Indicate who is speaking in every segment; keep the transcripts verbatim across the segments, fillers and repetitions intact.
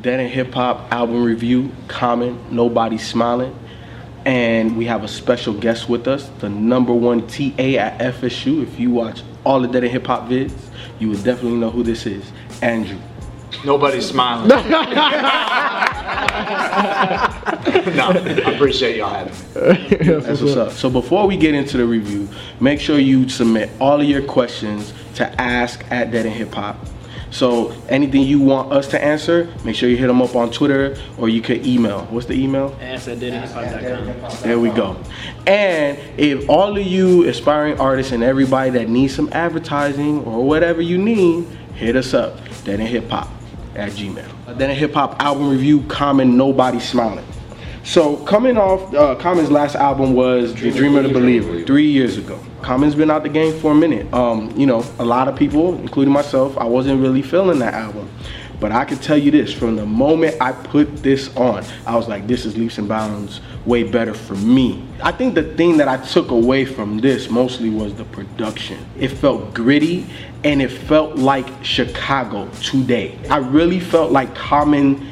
Speaker 1: Dead End Hip Hop album review, Common, Nobody Smiling. And we have a special guest with us, the number one T A at F S U. If you watch all the Dead End Hip Hop vids, you would definitely know who this is, Andrew.
Speaker 2: Nobody's smiling. No, I appreciate y'all having me.
Speaker 1: That's what's up. So before we get into the review, make sure you submit all of your questions to ask at Dead End Hip Hop. So anything you want us to answer, make sure you hit them up on Twitter, or you could email. What's the email?
Speaker 3: ask at dead end hip hop dot com.
Speaker 1: There we go. And if all of you aspiring artists and everybody that needs some advertising or whatever you need, hit us up, Dead End Hip Hop at Gmail. Dead End Hip Hop album review, Common, Nobody Smiling. So coming off, uh, Common's last album was The Dream of the Believer, three years ago. Common's been out the game for a minute. Um, you know, a lot of people, including myself, I wasn't really feeling that album. But I can tell you this, from the moment I put this on, I was like, this is leaps and bounds way better for me. I think the thing that I took away from this mostly was the production. It felt gritty and it felt like Chicago today. I really felt like Common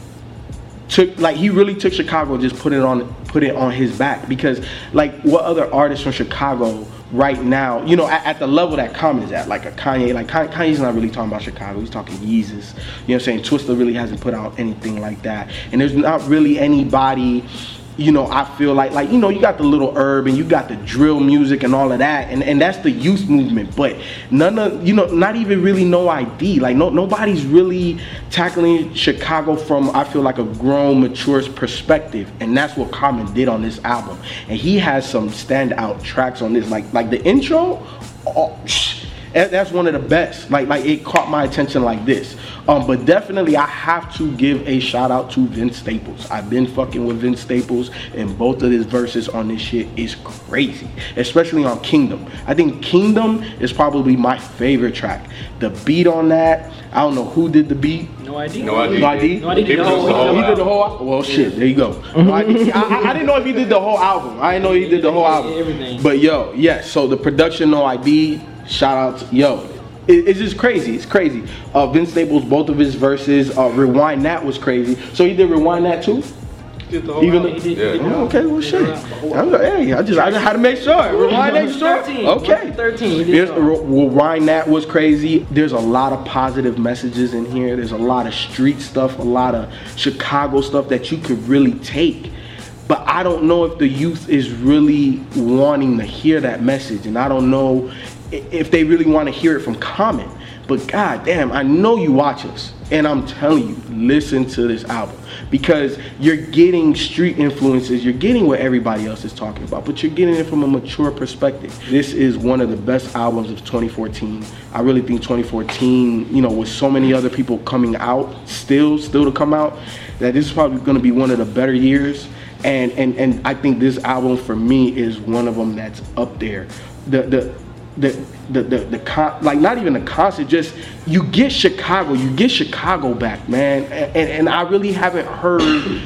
Speaker 1: took, like he really took Chicago and just put it on, put it on his back. Because like what other artists from Chicago right now, you know, at, at the level that Common is at, like a Kanye, like Kanye's not really talking about Chicago, he's talking Yeezus, you know what I'm saying? Twista really hasn't put out anything like that. And there's not really anybody, you know, I feel like, like, you know, you got the Little Herb and you got the drill music and all of that, and, and that's the youth movement, but none of, you know, not even really No I D, like no nobody's really tackling Chicago from, I feel like, a grown, mature perspective, and that's what Common did on this album. And he has some standout tracks on this, like, like the intro, oh, that's one of the best. Like, like it caught my attention like this. Um, but definitely I have to give a shout out to Vince Staples. I've been fucking with Vince Staples, and both of his verses on this shit is crazy, especially on Kingdom. I think Kingdom is probably my favorite track. The beat on that, I don't know who did the beat.
Speaker 3: No idea.
Speaker 2: No idea.
Speaker 1: No idea.
Speaker 3: No idea. Did the whole,
Speaker 1: he did the whole. Well, shit. There you go. No idea. I, I didn't know if he did the whole album. I didn't know he did the whole album.
Speaker 3: Everything.
Speaker 1: But yo, yes. So the production, No I D. Shout out to yo. It, it's just crazy. It's crazy. Uh, Vince Staples, both of his verses. Uh, Rewind That was crazy. So he did Rewind That too.
Speaker 2: Did the whole
Speaker 1: Even
Speaker 2: album?
Speaker 3: He did,
Speaker 2: Yeah.
Speaker 3: he did
Speaker 1: Oh, okay, well, shit. I'm like, hey, I just, I just had to make sure. Rewind That, sure.
Speaker 3: thirteen.
Speaker 1: Okay.
Speaker 3: thirteen. He did
Speaker 1: There's,
Speaker 3: so.
Speaker 1: Rewind That was crazy. There's a lot of positive messages in here. There's a lot of street stuff, a lot of Chicago stuff that you could really take. But I don't know if the youth is really wanting to hear that message, and I don't know if they really want to hear it from Common. But god damn, I know you watch us, and I'm telling you, listen to this album, because you're getting street influences, you're getting what everybody else is talking about, but you're getting it from a mature perspective. This is one of the best albums of twenty fourteen. I really think twenty fourteen, you know, with so many other people coming out, still, still to come out, that this is probably gonna be one of the better years. And, and, and I think this album for me is one of them that's up there. The, the, the, the, the, the con, like not even the concept, just you get Chicago, you get Chicago back, man. And, and I really haven't heard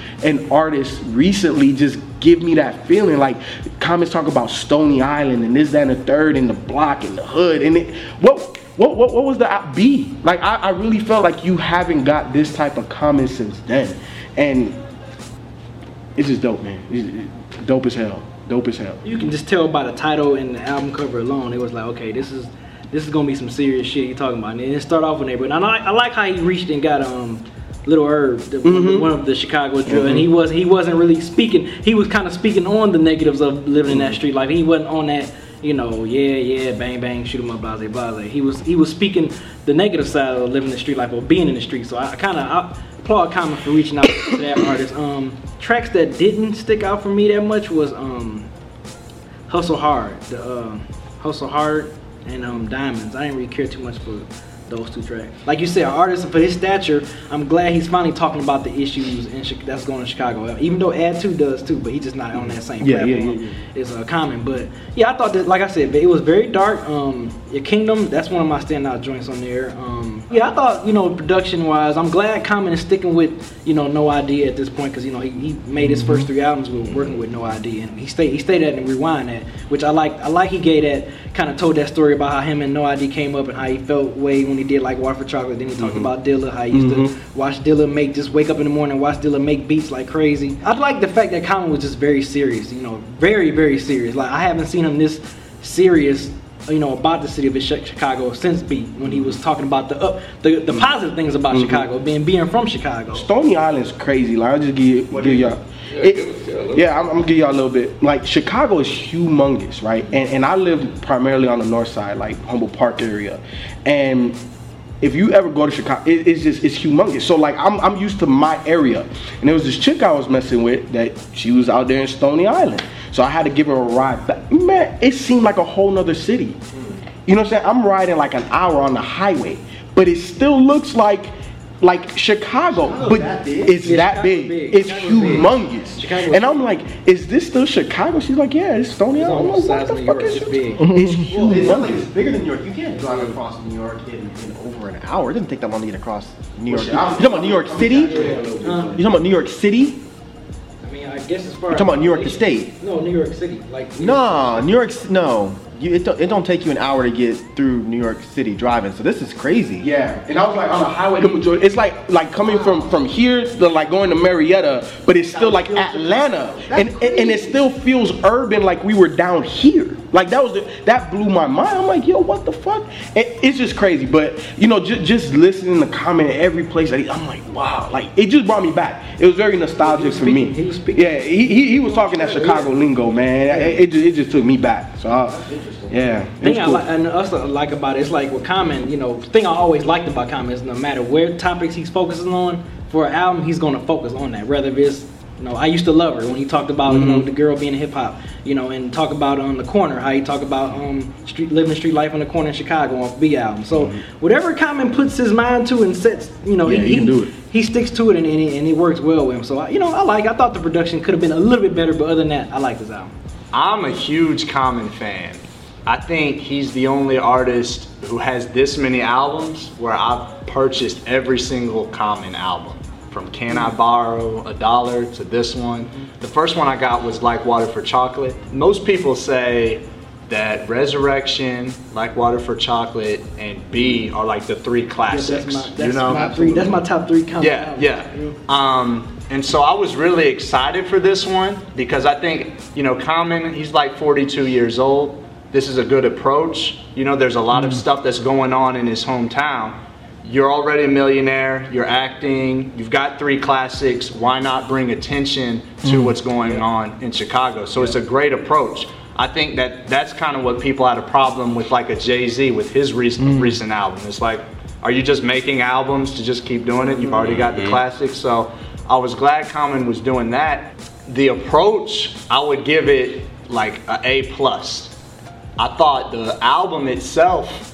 Speaker 1: an artist recently just give me that feeling. Like comments talk about Stony Island and this, that, and the third, and the block and the hood. And it, what, what, what, what was the beat? Like I, I really felt like you haven't got this type of comment since then. And it's just dope, man. It's dope as hell. Dope as hell.
Speaker 3: You can just tell by the title and the album cover alone. It was like, okay, this is this is gonna be some serious shit you're talking about. And it start off with neighborhood. And I like, I like how he reached and got um Little Herb, the, mm-hmm. one of the Chicago drill, mm-hmm. and he was he wasn't really speaking. He was kind of speaking on the negatives of living mm-hmm. in that street life. He wasn't on that, you know, yeah, yeah, bang, bang, shoot him up, blase, blase. He was he was speaking the negative side of living the street life or being in the street. So I kind of applaud Common for reaching out to that artist. Um, tracks that didn't stick out for me that much was um, Hustle Hard, the uh, Hustle Hard and um, Diamonds. I didn't really care too much for those two tracks. Like you said, an artist for his stature, I'm glad he's finally talking about the issues in Chi- that's going on in Chicago. Even though Ad two does too, but he's just not on that same
Speaker 1: yeah,
Speaker 3: platform.
Speaker 1: Yeah, yeah, yeah.
Speaker 3: It's uh, Common, but yeah, I thought that, like I said, it was very dark. Um, Your Kingdom, that's one of my standout joints on there. Um, yeah, I thought, you know, production-wise, I'm glad Common is sticking with, you know, No I D at this point, because you know he, he made his first three albums with working with No I D, and he stayed he stayed at and Rewind That, which I like. I like he gave that, kind of told that story about how him and No I D came up and how he felt way when he did like Water for Chocolate. Then he talked mm-hmm. about Dilla, how he used
Speaker 1: mm-hmm.
Speaker 3: to watch Dilla make, just wake up in the morning and watch Dilla make beats like crazy. I like the fact that Common was just very serious, you know, very, very serious. Like, I haven't seen him this serious, you know, about the city of Chicago since Beat, when he was talking about the up, the, the positive things about mm-hmm. Chicago, being being from Chicago.
Speaker 1: Stony Island's crazy. Like, I'll just give, give y'all. It, yeah, I'm, I'm gonna give y'all a little bit. Like, Chicago is humongous, right? And and I live primarily on the north side, like Humboldt Park area. And if you ever go to Chicago, it, it's just it's humongous. So like, I'm I'm used to my area, and there was this chick I was messing with that she was out there in Stony Island. So I had to give her a ride back. Man, it seemed like a whole nother city. You know what I'm saying? I'm riding like an hour on the highway, but it still looks like like Chicago, Chicago's but that it's yeah, that big. big. It's Chicago's humongous. Big. And I'm like, is this still Chicago? She's like, yeah, it's Stony Island. I'm like, what the fuck is it? Big. It's
Speaker 4: huge. It's, like it's bigger than New York. You can't drive across New York in, in over an hour. It doesn't take that long to get across New York. You talking about New York City? You talking about New York City?
Speaker 3: I guess as far
Speaker 4: You're talking about New York the state.
Speaker 3: No, New York City. Like New
Speaker 4: no,
Speaker 3: York
Speaker 4: New York. No, you, it don't, it don't take you an hour to get through New York City driving. So this is crazy.
Speaker 1: Yeah, and I was like on a highway. It's like like coming from from here to like going to Marietta, but it's still like Atlanta, and and, and it still feels urban, like we were down here. Like that was the, that blew my mind. I'm like, yo, what the fuck? It, it's just crazy. But you know, just just listening to comment at every place, like, I'm like, wow, like it just brought me back. It was very nostalgic for me.
Speaker 3: He was speaking.
Speaker 1: Yeah, he, he he was talking that Chicago lingo, man. It, it just it just took me back. So I, yeah.
Speaker 3: Thing I like, and also like about it, it's like with Common, you know, thing I always liked about Common is no matter where topics he's focusing on for an album, he's gonna focus on that. Whether it's, you know, I used to love her when he talked about mm-hmm. you know the girl being in hip hop, you know, and talk about on um, the corner, how he talk about um street living street life on the corner in Chicago on B album. So mm-hmm. whatever Common puts his mind to and sets, you know,
Speaker 1: yeah,
Speaker 3: he,
Speaker 1: he can do it.
Speaker 3: He sticks to it and and it, and it works well with him. So I, you know, I like. I thought the production could have been a little bit better, but other than that, I like this album.
Speaker 2: I'm a huge Common fan. I think he's the only artist who has this many albums where I've purchased every single Common album. From Can I Borrow a Dollar to this one. The first one I got was Like Water for Chocolate. Most people say that Resurrection, Like Water for Chocolate, and B are like the three classics.
Speaker 3: Yeah, that's my, that's
Speaker 2: you know?
Speaker 3: my three. That's my top three Common
Speaker 2: Yeah,
Speaker 3: albums.
Speaker 2: yeah. Um, and so I was really excited for this one because I think, you know, Common, he's like forty-two years old. This is a good approach. You know, there's a lot of stuff that's going on in his hometown. You're already a millionaire, you're acting, you've got three classics, why not bring attention to mm. what's going on in Chicago? So it's a great approach. I think that that's kind of what people had a problem with, like a Jay-Z with his recent, mm. recent album. It's like, are you just making albums to just keep doing it? You've already got the classics. So I was glad Common was doing that. The approach, I would give it like an A plus. I thought the album itself,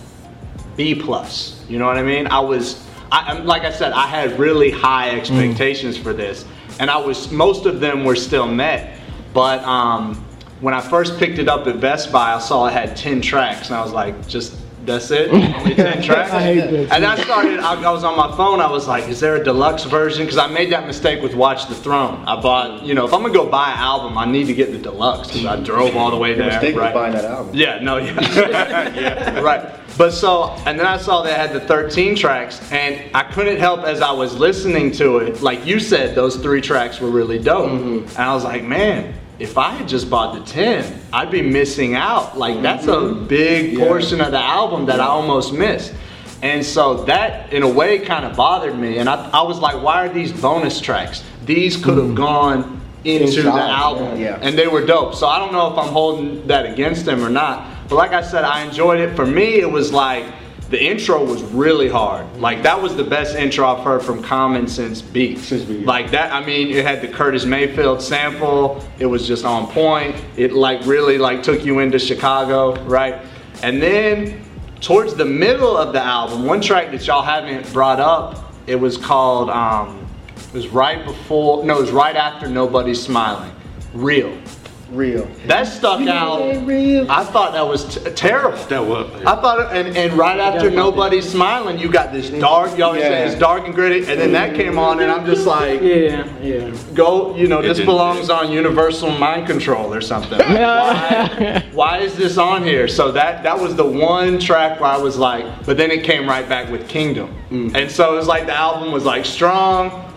Speaker 2: B plus. You know what I mean? I was, I, like I said, I had really high expectations mm. for this, and I was, most of them were still met. But um, when I first picked it up at Best Buy, I saw it had ten tracks, and I was like, just that's it? Only ten tracks? I hate that. And I started, I, I was on my phone, I was like, is there a deluxe version? Because I made that mistake with Watch the Throne. I bought, you know, if I'm gonna go buy an album, I need to get the deluxe, because I drove all the way there.
Speaker 4: Mistake
Speaker 2: right?
Speaker 4: was buying that album.
Speaker 2: Yeah, no, yeah. yeah, right. But so, and then I saw they had the thirteen tracks, and I couldn't help as I was listening to it, like you said, those three tracks were really dope. Mm-hmm. And I was like, man, if I had just bought the ten, I'd be missing out. Like, that's a big yeah. portion of the album that I almost missed. And so that, in a way, kind of bothered me. And I, I was like, why are these bonus tracks? These could have gone into Inside, the album. Yeah, yeah. And they were dope. So I don't know if I'm holding that against them or not. But like I said, I enjoyed it. For me, it was like, the intro was really hard. Like, that was the best intro I've heard from Common since Beat. Since Beat. Like that, I mean, it had the Curtis Mayfield sample. It was just on point. It like really like took you into Chicago, right? And then towards the middle of the album, one track that y'all haven't brought up, it was called, um, it was right before, no, it was right after Nobody's Smiling. Real.
Speaker 4: Real.
Speaker 2: That stuck out. I thought that was t terrible.
Speaker 5: That was.
Speaker 2: I thought, and, and right after Nobody's Smiling, you got this dark, you always
Speaker 4: Yeah.
Speaker 2: say it's dark and gritty, and then that came on, and I'm just like,
Speaker 3: Yeah, yeah.
Speaker 2: go, you know, this
Speaker 5: didn't
Speaker 2: belongs on Universal Mind Control or something. why, why is this on here? So that that was the one track where I was like, but then it came right back with Kingdom.
Speaker 1: Mm.
Speaker 2: And so it was like the album was like strong,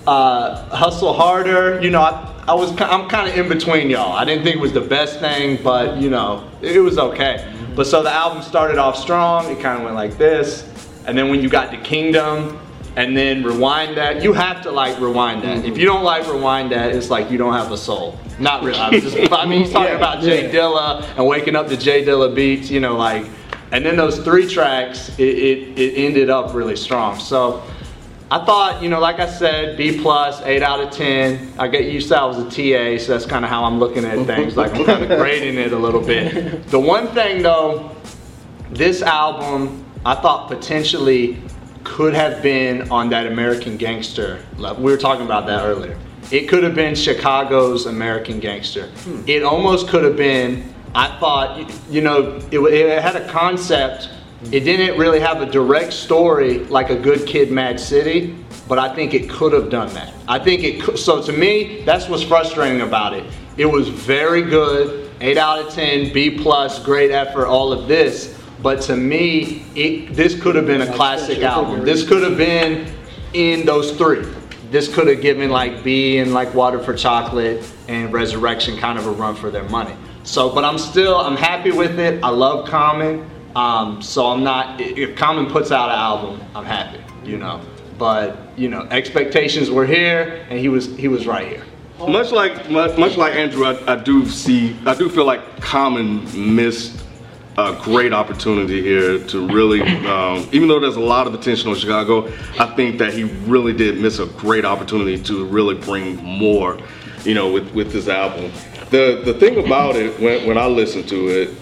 Speaker 2: uh, hustle harder, you know, I, I was, I'm kind of in between y'all. I didn't think it was the best thing, but you know, it was okay. But so the album started off strong, it kind of went like this, and then when you got to Kingdom, and then Rewind That, you have to like Rewind That. If you don't like Rewind That, it's like you don't have a soul. Not really, I, was just, I mean, he's talking about Jay Dilla and waking up to Jay Dilla beats, you know, like, and then those three tracks, it, it, it ended up really strong. So I thought, you know, like I said, B plus, eight out of ten. I get used to I was a T A, so that's kind of how I'm looking at things. Like I'm kind of grading it a little bit. The one thing though, this album, I thought potentially could have been on that American Gangster level. We were talking about that earlier. It could have been Chicago's American Gangster. Hmm. It almost could have been, I thought, you know, it, it had a concept. It didn't really have a direct story like a Good Kid, Mad City, but I think it could have done that. I think it could, so to me, that's what's frustrating about it. It was very good, eight out of ten, B plus, great effort, all of this, but to me, it, this could have been a classic album. This could have been in those three. This could have given like B and like Water for Chocolate and Resurrection kind of a run for their money. So, but I'm still, I'm happy with it. I love Common. Um, so I'm not, if Common puts out an album, I'm happy, you know. But, you know, expectations were here and he was he was right here.
Speaker 5: Much like much, much like Andrew, I, I do see, I do feel like Common missed a great opportunity here to really, um, even though there's a lot of attention on Chicago, I think that he really did miss a great opportunity to really bring more, you know, with, with this album. The the thing about it, when, when I listen to it,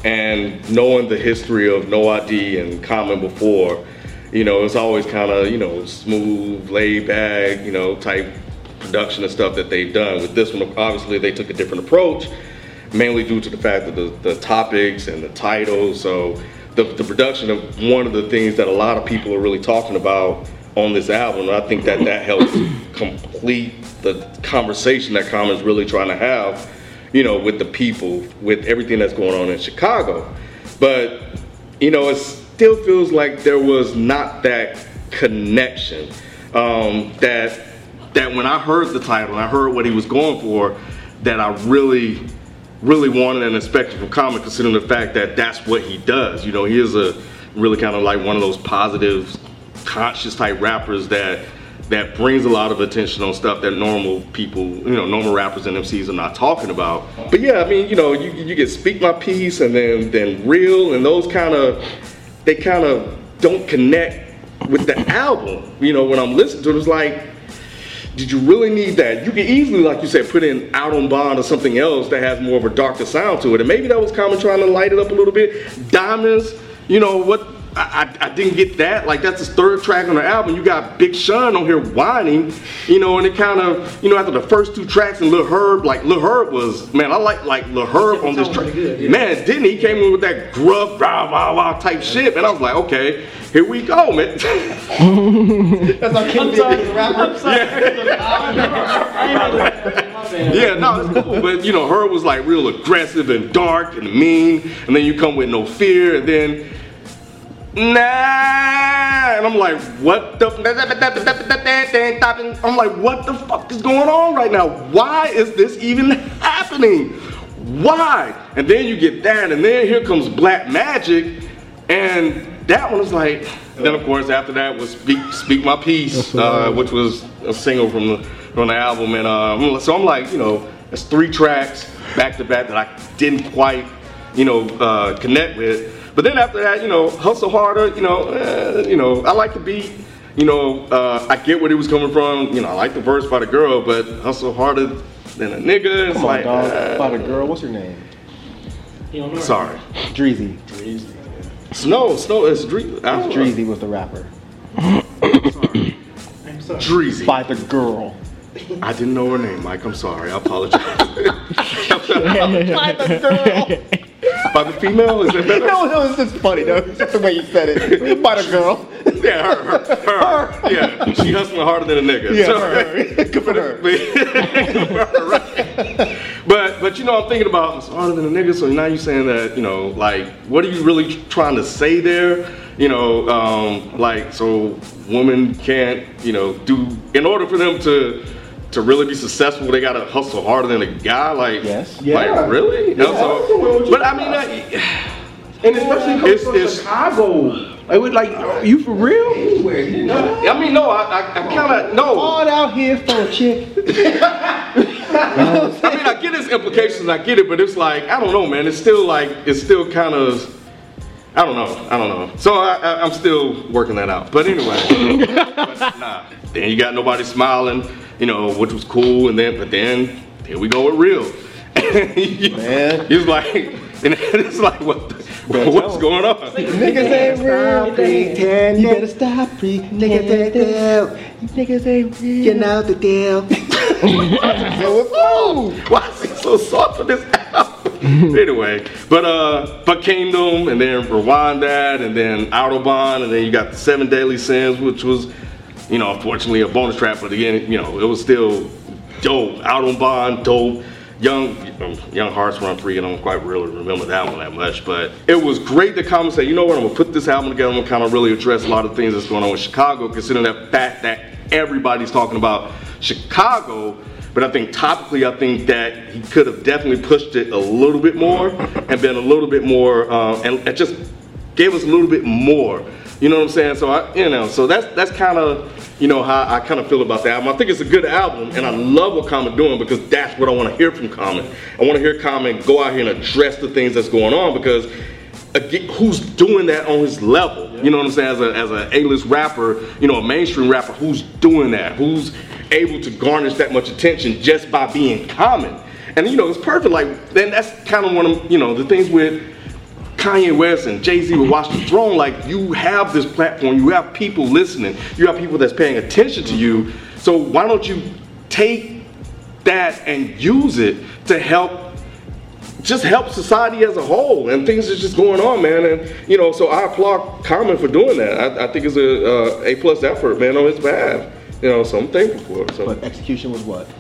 Speaker 5: and knowing the history of No I D and Common before, you know, it's always kind of, you know, smooth, laid back, you know, type production and stuff that they've done. With this one, obviously they took a different approach, mainly due to the fact that the, the topics and the titles. So the, the production of one of the things that a lot of people are really talking about on this album, and I think that that helps complete the conversation that Common's really trying to have, you know, with the people, with everything that's going on in Chicago. But, you know, it still feels like there was not that connection um, that that when I heard the title and I heard what he was going for, that I really, really wanted and expected from Common, considering the fact that that's what he does. You know, he is a really kind of like one of those positive, conscious type rappers that that brings a lot of attention on stuff that normal people, you know, normal rappers and M Cs are not talking about. But yeah, I mean, you know, you, you get Speak My Piece and then then Real, and those kind of, they kind of don't connect with the album. You know, when I'm listening to it, it's like, did you really need that? You could easily, like you said, put in Out on Bond or something else that has more of a darker sound to it. And maybe that was Common trying to light it up a little bit. Diamonds, you know, what, I, I, I didn't get that. Like, that's his third track on the album. You got Big Sean on here whining, you know, and it kind of, you know, after the first two tracks and Lil Herb, like Lil Herb was, man, I like like Lil Herb on this track. Yeah. Man, didn't he came in with that gruff, rah, rah, rah type shit, and I was like, okay, here we go, man. That's
Speaker 4: how Kim did the rapper.
Speaker 3: I'm sorry.
Speaker 5: Yeah. Yeah, no, it's cool, but you know, Herb was like real aggressive and dark and mean, and then you come with No Fear, and then nah, and I'm like, what the, I'm like, what the fuck is going on right now? Why is this even happening? Why? And then you get that, and then here comes Black Magic, and that one was like, and then of course after that was Speak, Speak My Piece, uh, which was a single from the, from the album, and uh, so I'm like, you know, it's three tracks back to back that I didn't quite, you know, uh, connect with. But then after that, you know, Hustle Harder, you know, uh, you know, I like the beat, you know, uh, I get where he was coming from, you know, I like the verse by the girl, but Hustle Harder than a nigga, it's
Speaker 4: Come
Speaker 5: like,
Speaker 4: on, dog.
Speaker 5: uh,
Speaker 4: By the girl, what's her name?
Speaker 3: You don't know.
Speaker 5: Sorry.
Speaker 4: Dreezy.
Speaker 5: Snow, Snow, it's Dreezy.
Speaker 4: Dreezy was the rapper.
Speaker 3: I'm sorry.
Speaker 5: Dreezy.
Speaker 4: By the girl.
Speaker 5: I didn't know her name, Mike. I'm sorry. I apologize.
Speaker 4: By the girl.
Speaker 5: By the female? Is it better?
Speaker 4: No, no, it's just funny though. It's just the way you said it. By the girl.
Speaker 5: Yeah, her, her, her. her. Yeah, she hustling harder than a nigga.
Speaker 4: Yeah,
Speaker 5: so,
Speaker 4: her. Good for her.
Speaker 5: Good for her, right. But, but you know, I'm thinking about it's harder than a nigga. So now you're saying that, you know, like, what are you really trying to say there? You know, um, like, so women can't, you know, do in order for them to. To really be successful, they gotta hustle harder than a guy. Like,
Speaker 4: yes,
Speaker 5: yeah. Like really? You know, so, but I mean, uh,
Speaker 1: and especially coming
Speaker 5: it's,
Speaker 1: from
Speaker 5: it's,
Speaker 1: Chicago, like, with, like, are you for real?
Speaker 5: I mean, no, I, I, I kind of no.
Speaker 4: All out here for a chick.
Speaker 5: I mean, I get its implications, I get it, but it's like I don't know, man. It's still like it's still kind of. I don't know. I don't know. So I, I, I'm still working that out. But anyway, but nah. Then you got nobody smiling, you know, which was cool. And then, but then here we go with real.
Speaker 4: Man,
Speaker 5: he's like, and it's like, what? The, what's going on?
Speaker 4: Niggas ain't real. Pretend. You better stop pretending. Niggas ain't real. You niggas ain't real. You know the deal.
Speaker 5: Why is he so soft for this album? Anyway, but uh, but Kingdom, and then Rewind That, and then Autobahn, and then you got the Seven Deadly Sins, which was, you know, unfortunately a bonus track, but again, you know, it was still dope. Autobahn, dope. Young Young Hearts Run Free, and I don't quite really remember that one that much, but it was great to come and say, you know what, I'm gonna put this album together, I'm gonna kind of really address a lot of things that's going on with Chicago, considering that fact that everybody's talking about Chicago. But I think topically, I think that he could have definitely pushed it a little bit more and been a little bit more, uh, and, and just gave us a little bit more. You know what I'm saying? So I, you know, so that's that's kind of, you know, how I kind of feel about the album. I think it's a good album, and I love what Common doing because that's what I want to hear from Common. I want to hear Common go out here and address the things that's going on because. Again, who's doing that on his level? You know what I'm saying? As a as an A-list rapper, you know, a mainstream rapper, who's doing that? Who's able to garnish that much attention just by being Common? And you know, it's perfect. Like, then that's kind of one of, you know, the things with Kanye West and Jay-Z with Watch the Throne. Like, you have this platform, you have people listening, you have people that's paying attention to you. So why don't you take that and use it to help? Just help society as a whole, and things are just going on, man. And you know, so I applaud Common for doing that. I, I think it's a uh, A plus effort, man, on his behalf. You know, so I'm thankful for it. So.
Speaker 4: But execution was what?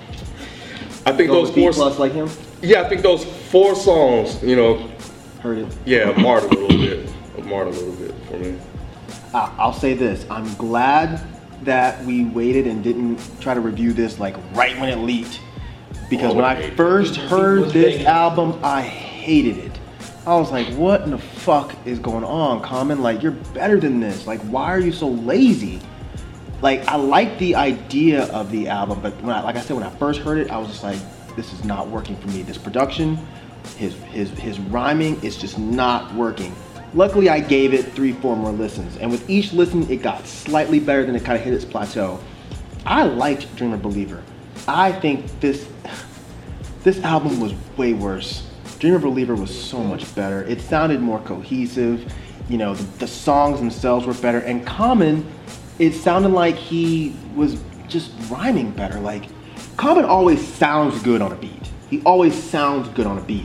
Speaker 5: I think
Speaker 4: Go
Speaker 5: those four.
Speaker 4: plus like him.
Speaker 5: Yeah, I think those four songs. You know,
Speaker 4: heard it.
Speaker 5: Yeah, marred a little bit. Marred a little bit for me.
Speaker 4: Uh, I'll say this: I'm glad that we waited and didn't try to review this like right when it leaked. Because when I first heard this album, I hated it. I was like, what in the fuck is going on, Common? Like, you're better than this. Like, why are you so lazy? Like, I like the idea of the album, but when I, like I said, when I first heard it, I was just like, this is not working for me. This production, his his his rhyming is just not working. Luckily, I gave it three, four more listens, and with each listen, it got slightly better, then it kind of hit its plateau. I liked Dreamer Believer. I think this this album was way worse. Dreamer Believer was so much better. It sounded more cohesive. You know, the, the songs themselves were better. And Common, it sounded like he was just rhyming better. Like, Common always sounds good on a beat. He always sounds good on a beat.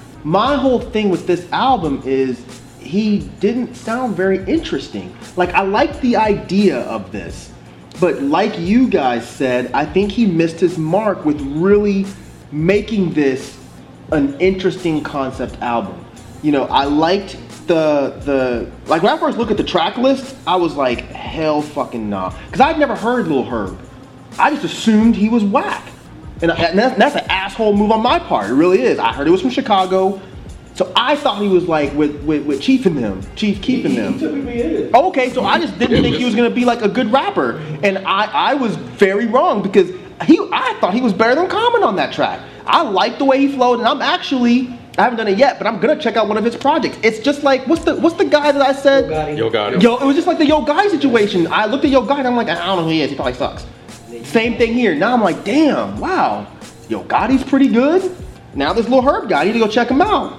Speaker 4: My whole thing with this album is he didn't sound very interesting. Like, I like the idea of this. But like you guys said, I think he missed his mark with really making this an interesting concept album. You know, I liked the, the like when I first looked at the track list, I was like, hell fucking nah. Because I'd never heard Lil Herb. I just assumed he was whack. And, and that's, that's an asshole move on my part, it really is. I heard it was from Chicago. So I thought he was like with, with, with Chief and them, Chief Keef and them.
Speaker 1: He typically is.
Speaker 4: Okay, so I just didn't think he was gonna be like a good rapper. And I, I was very wrong because he I thought he was better than Common on that track. I like the way he flowed, and I'm actually, I haven't done it yet, but I'm gonna check out one of his projects. It's just like, what's the what's the guy that I said?
Speaker 5: Yo Gotti.
Speaker 4: Yo, it was just like the Yo Gotti situation. I looked at Yo Gotti and I'm like, I don't know who he is, he probably sucks. Same thing here. Now I'm like, damn, wow. Yo Gotti's pretty good. Now this Lil Herb guy, I need to go check him out.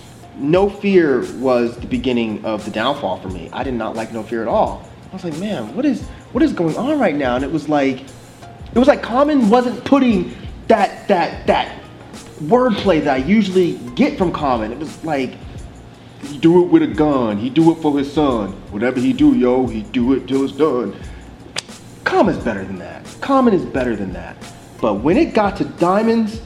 Speaker 4: No Fear was the beginning of the downfall for me. I did not like No Fear at all. I was like, man, what is what is going on right now? And it was like, It was like Common wasn't putting that that that wordplay that I usually get from Common. It was like, he do it with a gun, he do it for his son. Whatever he do, yo, he do it till it's done. Common's better than that. Common is better than that. But when it got to Diamonds,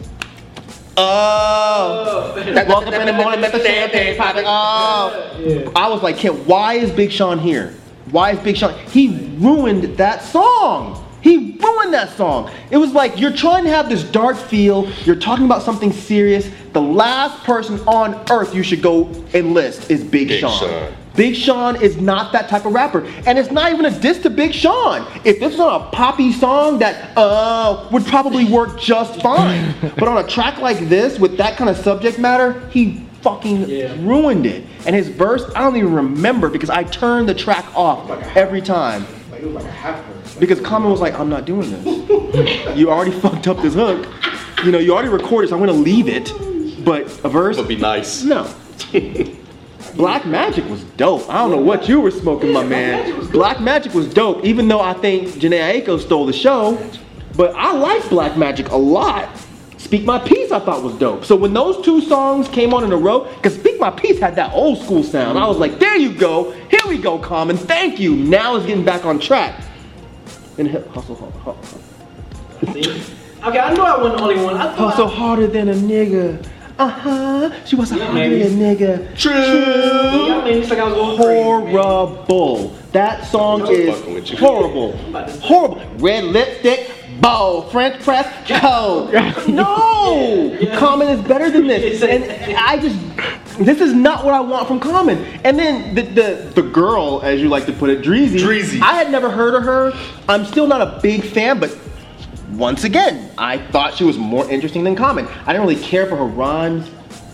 Speaker 4: oh, that woke up in the morning, met the champagne popping. Oh, I was like, Kid, why is Big Sean here? Why is Big Sean? He ruined that song. He ruined that song. It was like, you're trying to have this dark feel. You're talking about something serious. The last person on earth you should go enlist is Big, Big Sean. Sean. Big Sean is not that type of rapper. And it's not even a diss to Big Sean. If this was on a poppy song, that uh, would probably work just fine. But on a track like this, with that kind of subject matter, he fucking yeah. ruined it. And his verse, I don't even remember because I turned the track off like every time. Like it was like a half verse. Because Common was like, I'm not doing this. You already fucked up this hook. You know, you already recorded, so I'm gonna leave it. But a verse
Speaker 5: would be nice.
Speaker 4: No. Black Magic was dope. I don't know what you were smoking, my man. Black Magic was dope, even though I think Jhené Aiko stole the show. But I like Black Magic a lot. Speak My Peace I thought was dope. So when those two songs came on in a row, because Speak My Peace had that old school sound, I was like, there you go. Here we go, Common. Thank you. Now it's getting back on track. And hustle, hustle, hustle.
Speaker 3: Okay, I know I wasn't the only one. I
Speaker 4: hustle harder than a nigga. Uh-huh. She was a
Speaker 3: yeah,
Speaker 4: hungry nigga.
Speaker 3: True. Yeah, man, like I was
Speaker 4: horrible. That song is horrible. Horrible. Red lipstick, bow, French press, go. No! Yeah. Common is better than this. And I just, this is not what I want from Common. And then the the, the girl, as you like to put it, Dreezy.
Speaker 5: Dreezy.
Speaker 4: I had never heard of her. I'm still not a big fan, but once again, I thought she was more interesting than Common. I didn't really care for her rhymes.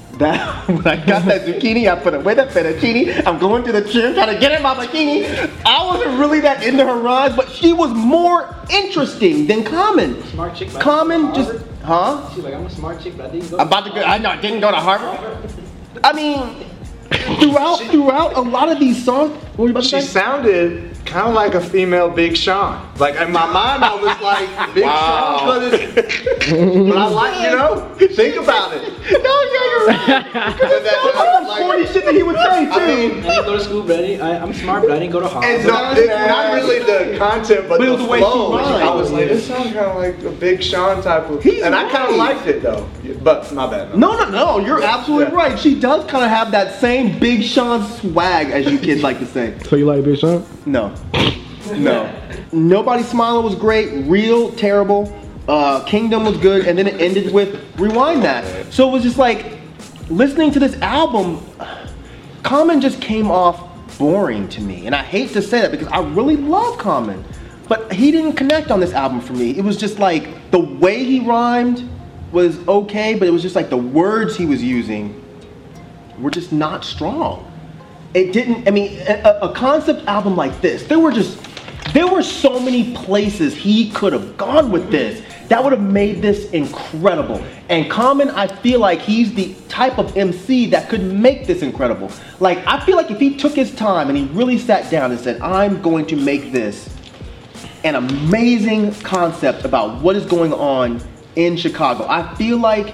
Speaker 4: That when I got that zucchini, I put away that fettuccine. I'm going to the gym trying to get in my bikini. I wasn't really that into her rhymes, but she was more interesting than Common.
Speaker 3: Smart chick.
Speaker 4: Common just, huh?
Speaker 3: She's like, I'm a smart chick, but I didn't go.
Speaker 4: About to go. I know I didn't go to Harvard. I mean, throughout throughout a lot of these songs, what were you about to
Speaker 2: she
Speaker 4: say?
Speaker 2: sounded kind of like a female Big Sean. Like in my mind, I was like, Big
Speaker 5: Wow.
Speaker 2: Sean, but, it's, but I like, you know, think about it.
Speaker 4: No, yeah, you're right. Because that's like corny shit that he would say too.
Speaker 2: I mean,
Speaker 3: I didn't go to school, but I didn't, I, I'm smart, but I didn't go to Harvard.
Speaker 2: And no, it's not really the content, but,
Speaker 4: But it
Speaker 2: the
Speaker 4: was the way
Speaker 2: flow.
Speaker 4: she rhymed.
Speaker 2: I was like, this sounds kind of like a Big Sean type of,
Speaker 4: He's
Speaker 2: and I kind of
Speaker 4: right.
Speaker 2: liked it though. But my bad.
Speaker 4: No, no, no, you're absolutely
Speaker 2: Yeah.
Speaker 4: right. She does kind of have that same Big Sean swag, as you kids like to say.
Speaker 6: So you like Big Sean?
Speaker 4: No. No. Nobody Smiling was great. Real, terrible. Uh, Kingdom was good. And then it ended with Rewind That. So it was just like, listening to this album, Common just came off boring to me. And I hate to say that because I really love Common. But he didn't connect on this album for me. It was just like, the way he rhymed was okay, but it was just like the words he was using were just not strong. It didn't, I mean, a, a concept album like this, there were just, there were so many places he could have gone with this that would have made this incredible. And Common, I feel like he's the type of M C that could make this incredible. Like, I feel like if he took his time and he really sat down and said, I'm going to make this an amazing concept about what is going on in Chicago, I feel like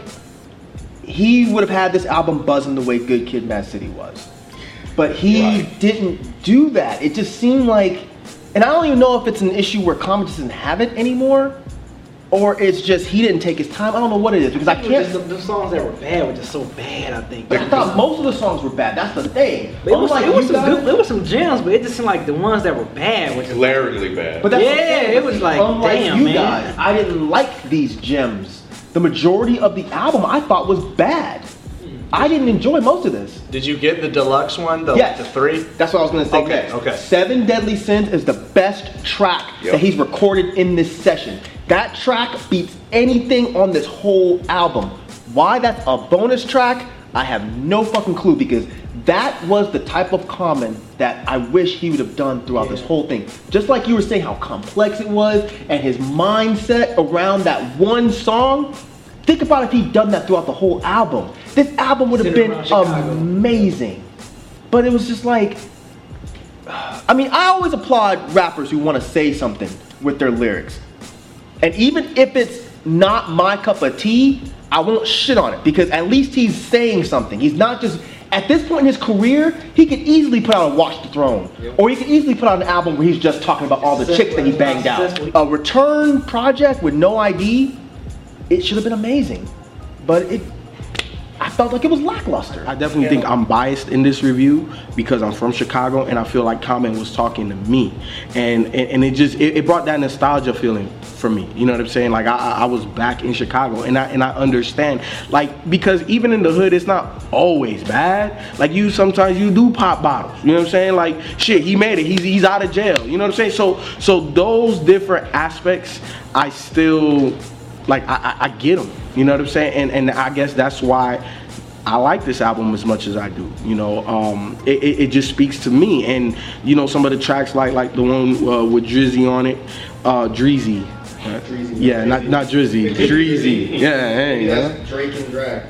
Speaker 4: he would have had this album buzzing the way Good Kid, Mad City was. But he right. didn't do that. It just seemed like, and I don't even know if it's an issue where Common just doesn't have it anymore, or it's just he didn't take his time. I don't know what it is, because I can't.
Speaker 3: The, the songs that were bad were just so bad, I think.
Speaker 4: I thought most of the songs were bad. That's the thing.
Speaker 3: But it was,
Speaker 4: like
Speaker 3: it was
Speaker 4: you
Speaker 3: some
Speaker 4: guys,
Speaker 3: good, there was some gems, but it just seemed like the ones that were bad were just
Speaker 5: Glaringly bad.
Speaker 4: But that's
Speaker 3: yeah, it was like,
Speaker 4: unlike
Speaker 3: damn,
Speaker 4: you
Speaker 3: man.
Speaker 4: guys, I didn't like these gems. The majority of the album I thought was bad. I didn't enjoy most of this.
Speaker 2: Did you get the deluxe one, the,
Speaker 4: Yes.
Speaker 2: the three?
Speaker 4: That's what I was gonna say
Speaker 2: Okay,
Speaker 4: next.
Speaker 2: okay.
Speaker 4: Seven Deadly Sins is the best track
Speaker 5: Yep.
Speaker 4: that he's recorded in this session. That track beats anything on this whole album. Why that's a bonus track, I have no fucking clue, because that was the type of Common that I wish he would have done throughout this whole thing. Just like you were saying how complex it was and his mindset around that one song. Think about if he'd done that throughout the whole album. This album would have
Speaker 3: Sit
Speaker 4: been
Speaker 3: around Chicago.
Speaker 4: amazing. But it was just like, I mean, I always applaud rappers who want to say something with their lyrics. And even if it's not my cup of tea, I won't shit on it because at least he's saying something. He's not just, at this point in his career, he could easily put out a Watch the Throne. Yep. Or he could easily put out an album where he's just talking about all the chicks that he banged out. A return project with no I D, it should have been amazing. But it, I felt like it was lackluster.
Speaker 1: I definitely think I'm biased in this review because I'm from Chicago and I feel like Common was talking to me. And and, and it just, it, it brought that nostalgia feeling for me. You know what I'm saying? Like I, I was back in Chicago and I and I understand. Like, because even in the hood, it's not always bad. Like you, sometimes you do pop bottles. You know what I'm saying? Like shit, he made it. He's, he's out of jail. You know what I'm saying? So, so those different aspects, I still, like I, I, I get them. You know what I'm saying? And and I guess that's why I like this album as much as I do. You know, um, it, it, it just speaks to me. And you know, some of the tracks like like the one uh, with Drizzy on it, uh, Dreezy. Uh, Dreezy yeah, not not Drizzy, Dreezy. Yeah, hey, yeah.
Speaker 4: Drake and Drag.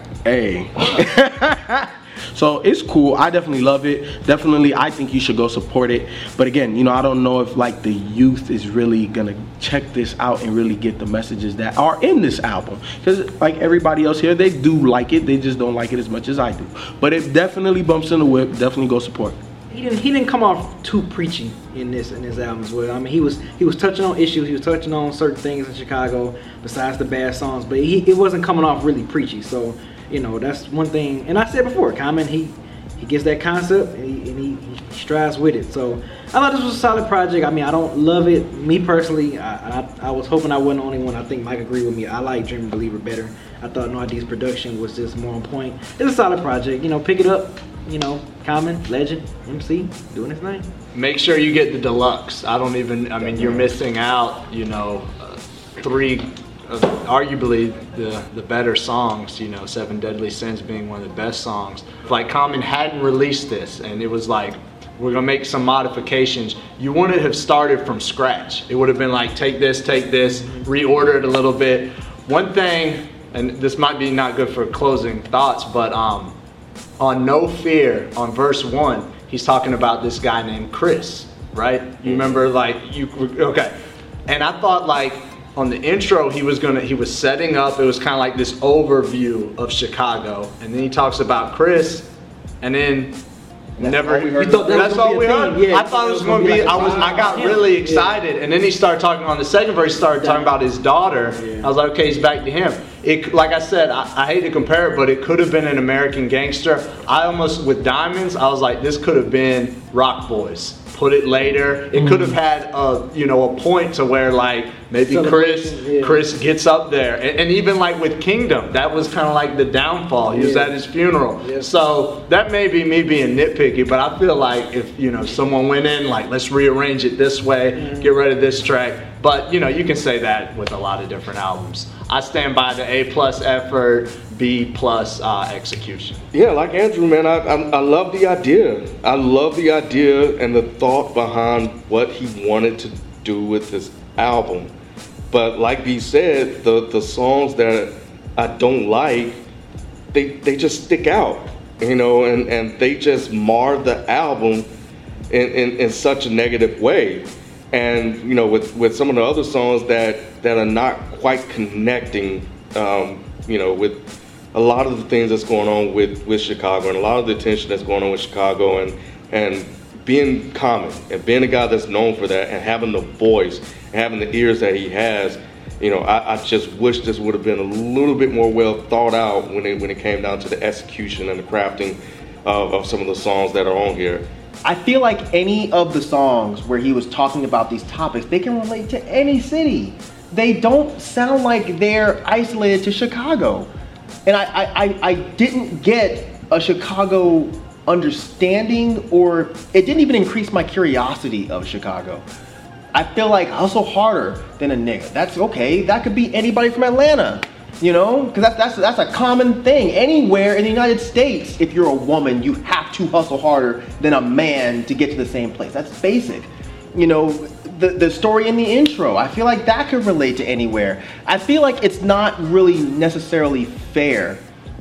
Speaker 1: Hey. So it's cool. I definitely love it. Definitely, I think you should go support it. But again, you know, I don't know if like the youth is really gonna check this out and really get the messages that are in this album. Because like everybody else here, they do like it. They just don't like it as much as I do. But it definitely bumps in the whip. Definitely go support it.
Speaker 3: He didn't. He didn't come off too preachy in this in his album as well. I mean, he was he was touching on issues. He was touching on certain things in Chicago besides the bad songs. But he it wasn't coming off really preachy. So. You know, that's one thing, and I said before, Common, he he gets that concept and he, and he, he strives with it. So I thought this was a solid project. I mean, I don't love it, me personally. I, I, I was hoping I wasn't the only one. I think Mike agreed with me. I like Dream Believer better. I thought No I D's production was just more on point. It's a solid project. You know, pick it up. You know, Common, legend, M C, doing his thing.
Speaker 2: Make sure you get the deluxe. I don't even. I mean, you're missing out. You know, uh, three. Uh, arguably the the better songs, you know, Seven Deadly Sins being one of the best songs. If like Common hadn't released this and it was like, we're gonna make some modifications, you wouldn't have started from scratch. It would have been like, take this, take this, reorder it a little bit. One thing, and this might be not good for closing thoughts, but um, on No Fear, on verse one, he's talking about this guy named Chris, right? You remember like, you okay. And I thought like, on the intro, he was gonna, he was setting up, it was kind of like this overview of Chicago. And then he talks about Chris, and then that's never, all we heard. Thought that that's all we heard. Yeah, I thought it was gonna be, like I was, I got really excited. And then he started talking, on the second verse, he started talking about his daughter. I was like, okay, he's back to him. It, like I said, I, I hate to compare it, but it could have been an American Gangster. I almost, with Diamonds, I was like, this could have been Rock Boys. Put it later. It could have had a, you know, a point to where like maybe Chris yeah. Chris gets up there, and, and even like with Kingdom, that was kind of like the downfall. He yeah. was at his funeral, yeah. so that may be me being nitpicky, but I feel like if you know someone went in like let's rearrange it this way, mm-hmm. get rid of this track. But you know you can say that with a lot of different albums. I stand by the A plus effort, B plus uh, execution.
Speaker 5: Yeah, like Andrew, man, I, I I love the idea. I love the idea and the thought behind what he wanted to do with this album. But like he said, the the songs that I don't like, they they just stick out, you know, and, and they just mar the album in, in, in such a negative way. And you know, with, with some of the other songs that, that are not quite connecting, um, you know, with a lot of the things that's going on with, with Chicago and a lot of the attention that's going on with Chicago and and being Common and being a guy that's known for that and having the voice and having the ears that he has, you know, I, I just wish this would have been a little bit more well thought out when it when it came down to the execution and the crafting of, of some of the songs that are on here.
Speaker 4: I feel like any of the songs where he was talking about these topics, they can relate to any city. They don't sound like they're isolated to Chicago. And I, I, I didn't get a Chicago understanding, or it didn't even increase my curiosity of Chicago. I feel like hustle harder than a nigga. That's okay. That could be anybody from Atlanta, you know? Because that's, that's, that's a common thing. Anywhere in the United States, if you're a woman, you have to hustle harder than a man to get to the same place. That's basic. You know, the, the story in the intro, I feel like that could relate to anywhere. I feel like it's not really necessarily fair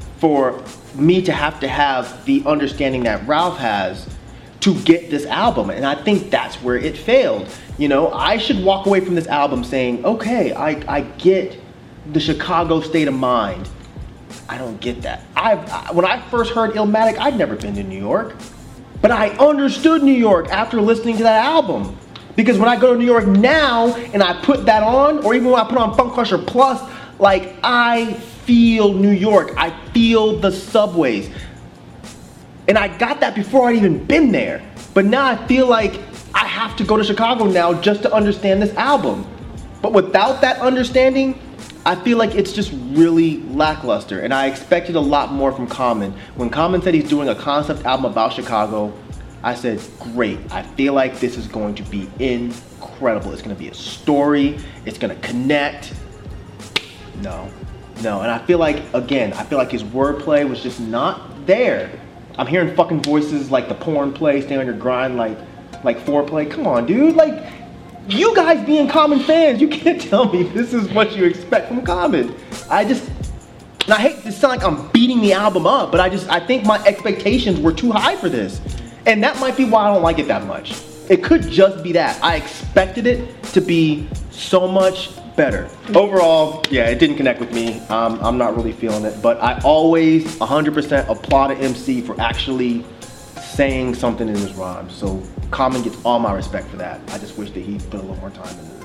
Speaker 4: for me to have to have the understanding that Ralph has to get this album, and I think that's where it failed. You know, I should walk away from this album saying, okay, I, I get the Chicago state of mind. I don't get that. I've, I, when I first heard Illmatic, I'd never been to New York. But I understood New York after listening to that album. Because when I go to New York now and I put that on, or even when I put on Funk Crusher Plus, like I feel New York. I feel the subways. And I got that before I'd even been there. But now I feel like I have to go to Chicago now just to understand this album. But without that understanding, I feel like it's just really lackluster. And I expected a lot more from Common. When Common said he's doing a concept album about Chicago, I said, great. I feel like this is going to be incredible. It's gonna be a story. It's gonna connect. No, no. And I feel like, again, I feel like his wordplay was just not there. I'm hearing fucking voices like the porn play, stay on your grind, like, like foreplay. Come on, dude. Like, you guys being Common fans, you can't tell me this is what you expect from Common. I just, and I hate to sound like I'm beating the album up, but I just, I think my expectations were too high for this. And that might be why I don't like it that much. It could just be that. I expected it to be so much better. Overall, yeah, it didn't connect with me. Um, I'm not really feeling it, but I always one hundred percent applaud an M C for actually saying something in his rhymes. So Common gets all my respect for that. I just wish that he put a little more time in it.